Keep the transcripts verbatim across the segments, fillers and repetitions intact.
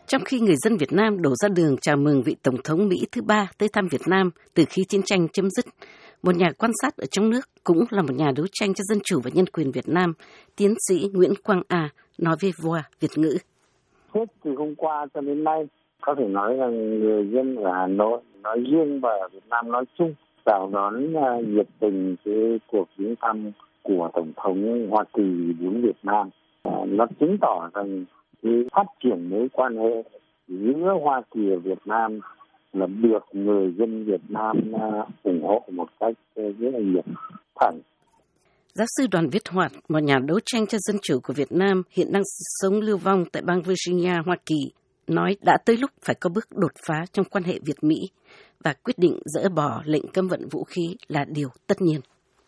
Trong khi người dân Việt Nam đổ ra đường chào mừng vị Tổng thống Mỹ thứ ba tới thăm Việt Nam từ khi chiến tranh chấm dứt, một nhà quan sát ở trong nước cũng là một nhà đấu tranh cho dân chủ và nhân quyền Việt Nam, tiến sĩ Nguyễn Quang A nói với vê o a Việt ngữ. Hết từ hôm qua cho đến nay, có thể nói rằng người dân ở Hà Nội nói riêng và ở Việt Nam nói chung chào đón nhiệt tình cái cuộc viếng thăm của Tổng thống Hoa Kỳ đến Việt Nam. Nó chứng tỏ rằng cái phát triển mối quan hệ giữa Hoa Kỳ và Việt Nam là được người dân Việt Nam ủng hộ một cách rất là nhiệt thành. Giáo sư Đoàn Viết Hoạt, một nhà đấu tranh cho dân chủ của Việt Nam, hiện đang sống lưu vong tại bang Virginia, Hoa Kỳ, nói đã tới lúc phải có bước đột phá trong quan hệ Việt-Mỹ và quyết định dỡ bỏ lệnh cấm vận vũ khí là điều tất nhiên.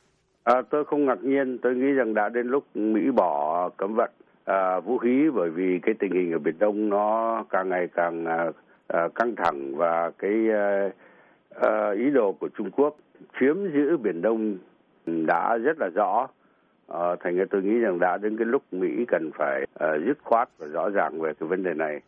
À, tôi không ngạc nhiên, tôi nghĩ rằng đã đến lúc Mỹ bỏ cấm vận à, vũ khí, bởi vì cái tình hình ở Biển Đông nó càng ngày càng à, à, căng thẳng và cái à, à, ý đồ của Trung Quốc chiếm giữ Biển Đông đã rất là rõ. À, thành ra tôi nghĩ rằng đã đến cái lúc Mỹ cần phải à, dứt khoát và rõ ràng về cái vấn đề này.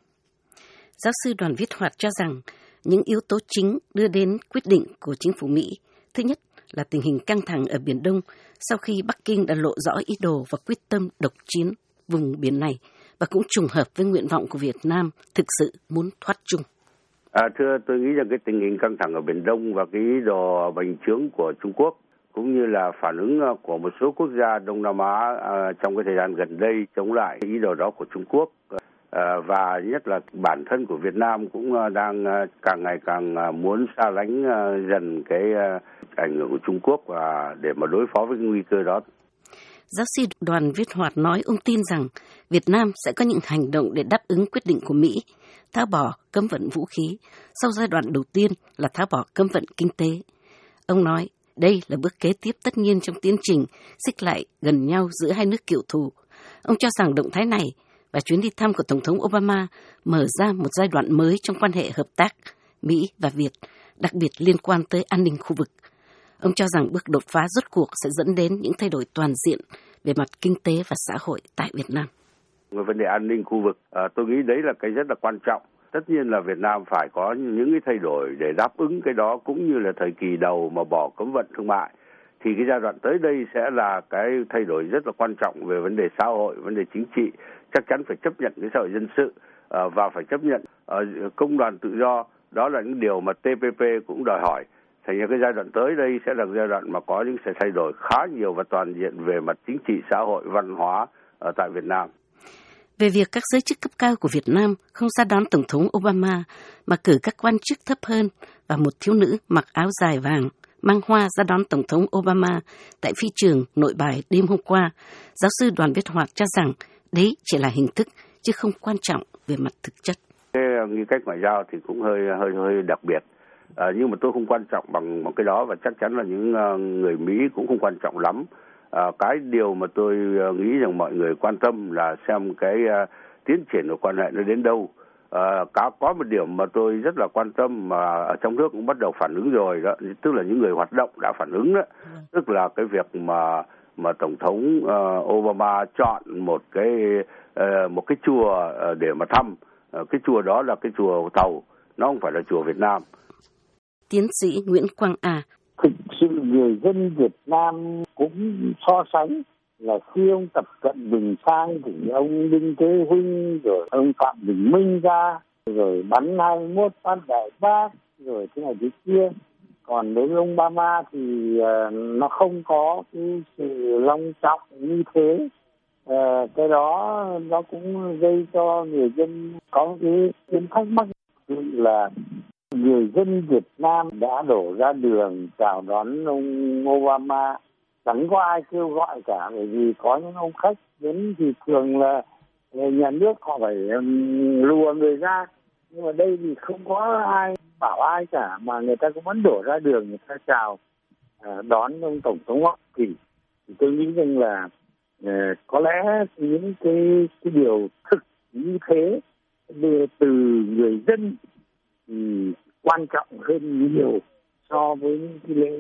Giáo sư Đoàn Viết Hoạt cho rằng những yếu tố chính đưa đến quyết định của chính phủ Mỹ, thứ nhất là tình hình căng thẳng ở Biển Đông sau khi Bắc Kinh đã lộ rõ ý đồ và quyết tâm độc chiếm vùng biển này và cũng trùng hợp với nguyện vọng của Việt Nam thực sự muốn thoát chung. À, thưa, tôi nghĩ rằng cái tình hình căng thẳng ở Biển Đông và cái ý đồ bành trướng của Trung Quốc cũng như là phản ứng của một số quốc gia Đông Nam Á à, trong cái thời gian gần đây chống lại ý đồ đó của Trung Quốc. À, và nhất là bản thân của Việt Nam cũng đang càng ngày càng muốn xa lánh dần cái ảnh hưởng của Trung Quốc và để mà đối phó với cái nguy cơ đó. Giáo sư Đoàn Viết Hoạt nói ông tin rằng Việt Nam sẽ có những hành động để đáp ứng quyết định của Mỹ, tháo bỏ cấm vận vũ khí sau giai đoạn đầu tiên là tháo bỏ cấm vận kinh tế. Ông nói đây là bước kế tiếp tất nhiên trong tiến trình xích lại gần nhau giữa hai nước cựu thù. Ông cho rằng động thái này và chuyến đi thăm của Tổng thống Obama mở ra một giai đoạn mới trong quan hệ hợp tác Mỹ và Việt, đặc biệt liên quan tới an ninh khu vực. Ông cho rằng bước đột phá rốt cuộc sẽ dẫn đến những thay đổi toàn diện về mặt kinh tế và xã hội tại Việt Nam. Về vấn đề an ninh khu vực, à, tôi nghĩ đấy là cái rất là quan trọng. Tất nhiên là Việt Nam phải có những cái thay đổi để đáp ứng cái đó, cũng như là thời kỳ đầu mà bỏ cấm vận thương mại. Thì cái giai đoạn tới đây sẽ là cái thay đổi rất là quan trọng về vấn đề xã hội, vấn đề chính trị. Chắc chắn phải chấp nhận cái xã hội dân sự à, và phải chấp nhận à, công đoàn tự do. Đó là những điều mà tê pê pê cũng đòi hỏi. Thành ra cái giai đoạn tới đây sẽ là giai đoạn mà có những sự thay đổi khá nhiều và toàn diện về mặt chính trị, xã hội, văn hóa ở tại Việt Nam. Về việc các giới chức cấp cao của Việt Nam không ra đón Tổng thống Obama mà cử các quan chức thấp hơn và một thiếu nữ mặc áo dài vàng mang hoa ra đón Tổng thống Obama tại phi trường Nội Bài đêm hôm qua, giáo sư Đoàn Viết Hoạt cho rằng đấy chỉ là hình thức chứ không quan trọng về mặt thực chất. Cái nghi cách ngoại giao thì cũng hơi hơi hơi đặc biệt. À, nhưng mà tôi không quan trọng bằng một cái đó và chắc chắn là những uh, người Mỹ cũng không quan trọng lắm. À, cái điều mà tôi uh, nghĩ rằng mọi người quan tâm là xem cái uh, tiến triển của quan hệ nó đến đâu. À, có, có một điểm mà tôi rất là quan tâm mà ở trong nước cũng bắt đầu phản ứng rồi đó, tức là những người hoạt động đã phản ứng đó, ừ. Tức là cái việc mà mà Tổng thống uh, Obama chọn một cái uh, một cái chùa uh, để mà thăm. Uh, cái chùa đó là cái chùa Tàu, nó không phải là chùa Việt Nam. Tiến sĩ Nguyễn Quang A. Thực sự người dân Việt Nam cũng so sánh là khi ông Tập Cận Bình sang thì ông Đinh Thế Huynh rồi ông Phạm Bình Minh ra rồi bắn hai mươi mốt phát đại bác rồi thế này thế kia. Còn đối với ông Obama thì uh, nó không có cái sự long trọng như thế. Uh, cái đó nó cũng gây cho người dân có cái cái thắc mắc là người dân Việt Nam đã đổ ra đường chào đón ông Obama, chẳng có ai kêu gọi cả, bởi vì có những ông khách đến thì thường là nhà nước họ phải lùa người ra, nhưng mà đây thì không có ai bảo ai cả, mà người ta cũng vẫn đổ ra đường người ta chào đón ông Tổng thống Hoa Kỳ. Thì tôi nghĩ rằng là có lẽ những cái cái điều thực như thế từ người dân thì quan trọng hơn nhiều so với những cái lễ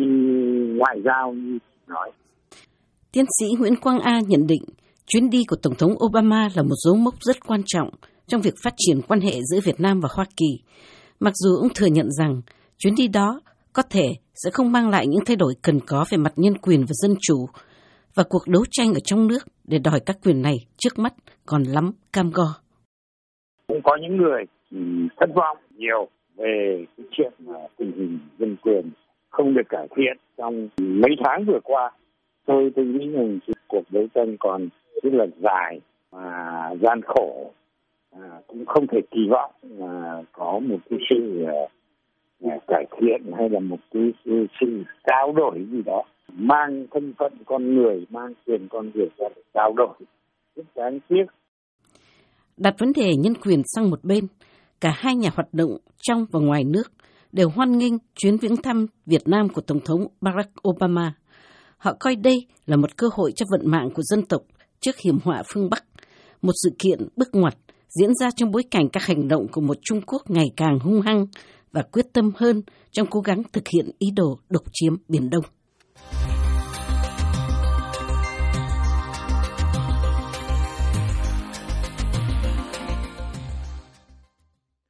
ngoại giao như nói. Tiến sĩ Nguyễn Quang A nhận định chuyến đi của Tổng thống Obama là một dấu mốc rất quan trọng trong việc phát triển quan hệ giữa Việt Nam và Hoa Kỳ, mặc dù ông thừa nhận rằng chuyến đi đó có thể sẽ không mang lại những thay đổi cần có về mặt nhân quyền và dân chủ, và cuộc đấu tranh ở trong nước để đòi các quyền này trước mắt còn lắm cam go. Cũng có những người thất vọng nhiều về cái chuyện mà tình hình dân quyền không được cải thiện trong mấy tháng vừa qua. Tôi tôi nghĩ rằng cuộc đấu tranh còn rất là dài và gian khổ, à, cũng không thể kỳ vọng là có một cái sự uh, cải thiện hay là một cái sự, sự trao đổi gì đó mang thân phận con người, mang quyền con người ra để trao đổi. Rất đáng tiếc. Đặt vấn đề nhân quyền sang một bên, cả hai nhà hoạt động trong và ngoài nước đều hoan nghênh chuyến viếng thăm Việt Nam của Tổng thống Barack Obama. Họ coi đây là một cơ hội cho vận mạng của dân tộc trước hiểm họa phương Bắc, một sự kiện bước ngoặt diễn ra trong bối cảnh các hành động của một Trung Quốc ngày càng hung hăng và quyết tâm hơn trong cố gắng thực hiện ý đồ độc chiếm Biển Đông.